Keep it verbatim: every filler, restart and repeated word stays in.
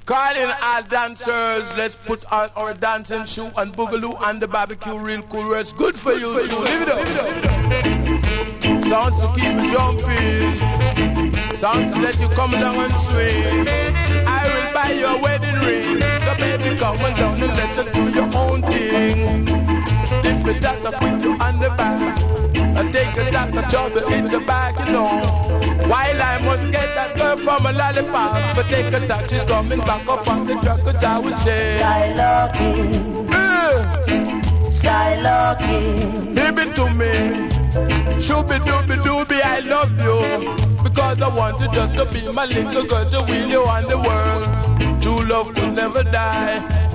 Calling all dancers, let's put on our dancing shoe and boogaloo and the barbecue real cool where it's good for you too. Live it up. Sounds to keep you jumping. Sounds to let you come down and swing. I will buy you a wedding ring. So baby come on down and let you do your own thing. If the doctor put you on the back, I take a doctor job to hit the back, you know. While I must get that girl from a lollipop, but take a touch, she's coming back up on the truck, cause I would say Skylarking, uh, Skylarking, give it to me. Shooby dooby dooby, I love you. Because I want you just to be my little girl, to wheel you on the world. True love could never die.